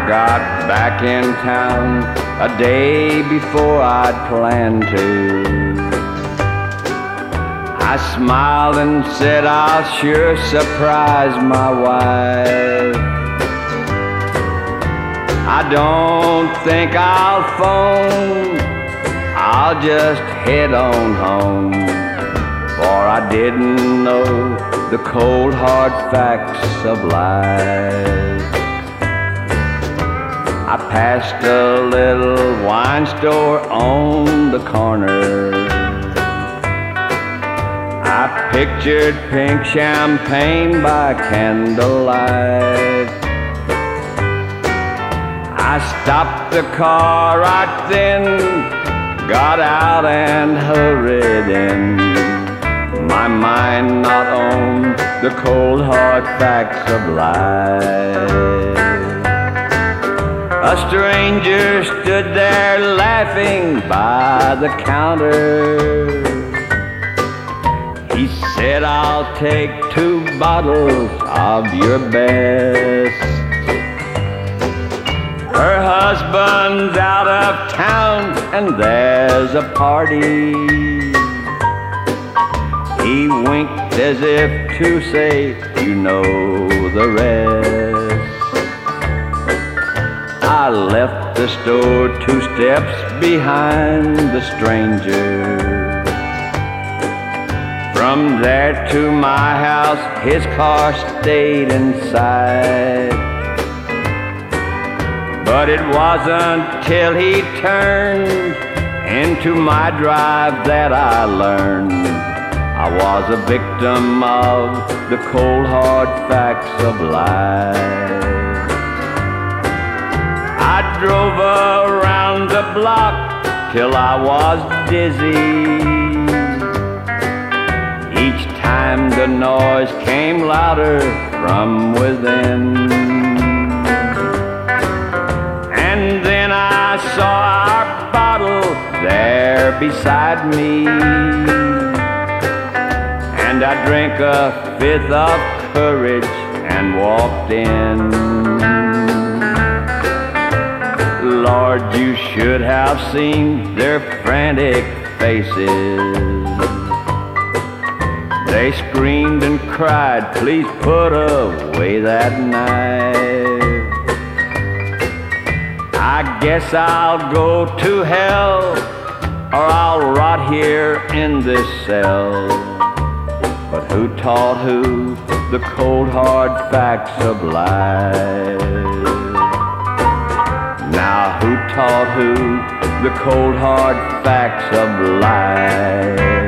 got back in town a day before I'd planned to. I smiled and said I'll sure surprise my wife. I don't think I'll phone, I'll just head on home, for I didn't know the cold hard facts of life. I passed a little wine store on the corner. I pictured pink champagne by candlelight. I stopped the car right then, got out and hurried in, my mind not on the cold hard facts of life. A stranger stood there laughing by the counter. He said, I'll take 2 bottles of your best. Her husband's out of town and there's a party. He winked as if to say, you know the rest. I left the store 2 steps behind the stranger. From there to my house, his car stayed inside. But it wasn't till he turned into my drive that I learned I was a victim of the cold hard facts of life. I drove around the block till I was dizzy. Each time the noise came louder from within. And then I saw our bottle there beside me, and I drank a 5th of courage and walked in. Lord, you should have seen their frantic faces. They screamed and cried, please put away that knife. I guess I'll go to hell, or I'll rot here in this cell. But who taught who the cold hard facts of life? Now who taught who the cold hard facts of life?